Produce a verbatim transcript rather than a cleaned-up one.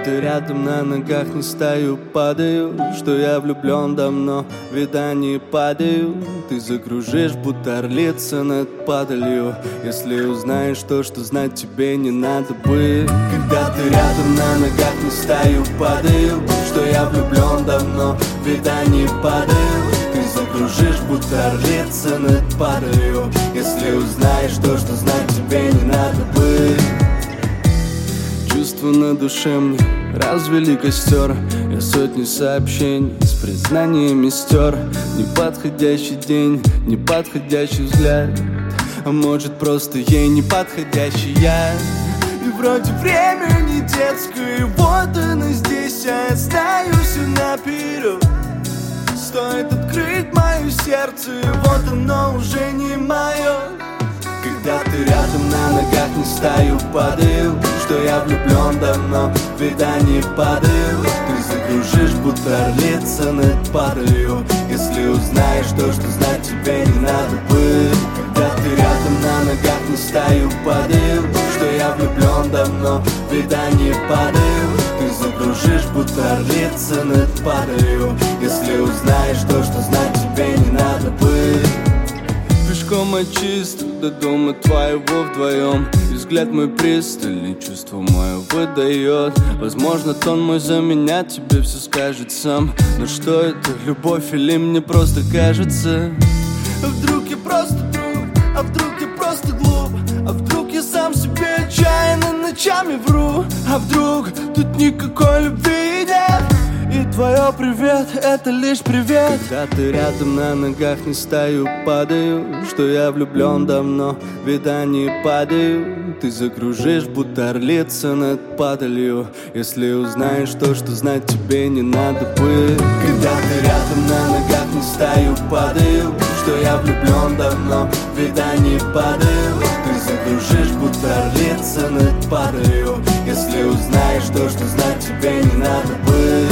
ты рядом, на ногах не стою, падаю. Что я влюблен давно, вида не падаю. Ты закружишь, будто орлица над падалью. Если узнаешь то, что знать тебе не надо бы. Когда ты рядом, на ногах не стою, падаю. Что я влюблен давно, вида не падаю. Ты закружишь, будто орлица над падалью. Если узнаешь то, что знать тебе не надо бы. Чувства на душе мне развели костер. Я сотни сообщений с признаниями стер. Неподходящий день, неподходящий взгляд. А может просто ей неподходящий я. И вроде время не детское, и вот оно здесь, а я знаю все наперед. Стоит открыть мое сердце, и вот оно уже не мое. Когда ты рядом, на ногах не стою, падаю. Что я влюблен давно, вида не падаю. Ты закружишь, будто орлица над падалью. Если узнаешь то, что знать тебе не надо бы. Когда ты рядом, на ногах не стою, падаю. Что я влюблен давно, вида не падаю. Ты закружишь, будто орлица над падалью. Если узнаешь то, что знать тебе не надо бы. Пешком от чистого до дома твоего вдвоем. И взгляд мой пристальный, чувство мое выдает. Возможно, тон мой за меня тебе все скажет сам. Но что это, любовь или мне просто кажется? А вдруг я просто друг, а вдруг я просто глуп, а вдруг я сам себе отчаянно ночами вру. А вдруг тут никакой любви нет, и твое привет — это лишь привет. Когда ты рядом, на ногах не стою, падаю. Что я влюблен давно, вида не падаю. Ты закружишь, будто орлица над падалью. Если узнаешь то, что знать тебе не надо бы. Когда ты рядом, на ногах не стою, падаю. Что я влюблен давно, вида не падаю. Ты закружишь, будто орлица над падалью. Если узнаешь то, что знать тебе не надо бы.